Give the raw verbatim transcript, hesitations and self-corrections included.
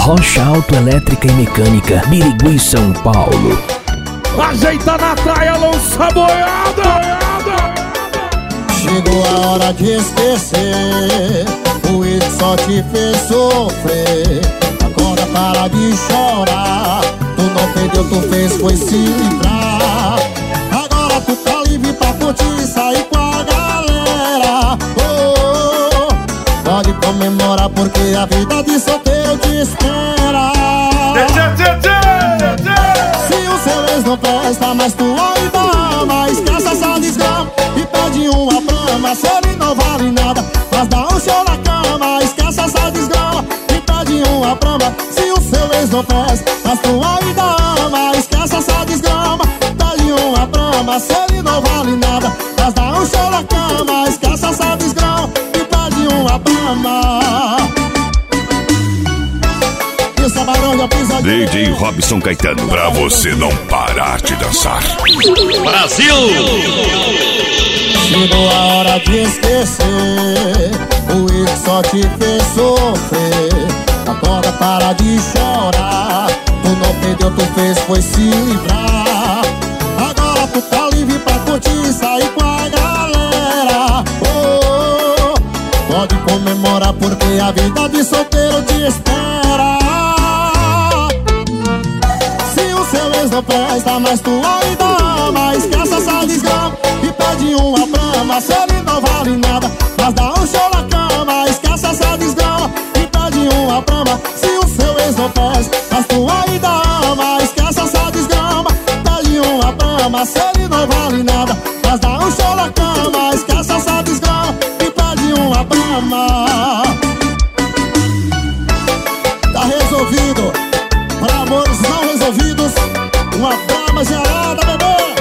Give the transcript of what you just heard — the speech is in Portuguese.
Rocha Autoelétrica e Mecânica, Birigui, São Paulo. Ajeita na traia, lança boiada. Chegou a hora de esquecer o erro que só te fez sofrer. Agora para de chorar, tu não perdeu, tu fez foi se livrar. Agora tu tá livre pra curtir e sair com a galera. Oh, oh, oh. Pode comemorar porque a vida de solteiro te espera. Se o seu ex não presta, mas tu ainda ama, esquece essa desgrama e pede uma brama. Se ele não vale nada, mas dá um show na cama. Esquece essa desgrama e pede uma brama. Se o seu ex não presta, mas tu ainda ama, esquece essa desgrama, pede uma brama. Se ele não vale nada, mas dá um show na cama. Esquece essa desgrama e pede uma brama. D J Robson Caetano, pra você não parar de dançar. Brasil! Chegou a hora de esquecer o erro que só te fez sofrer. Agora para de chorar, tu não perdeu, tu fez foi se livrar. Agora tu tá livre pra curtir e sair com a galera. Oh, oh, pode comemorar porque a vida de solteiro te espera. Não presta, mas tu ainda ama, esquece essa desgrama e pede uma brama. Se ele não vale nada, mas dá um show na cama. Esquece essa desgrama e pede uma brama. Se o seu ex não presta, mas tu ainda ama, esquece essa desgrama, pede uma brama. Se ele não vale nada, mas dá um show na cama. Esquece essa desgrama e pede uma brama. Tá resolvido, para amores não resolvidos, uma brama gelada, bebê.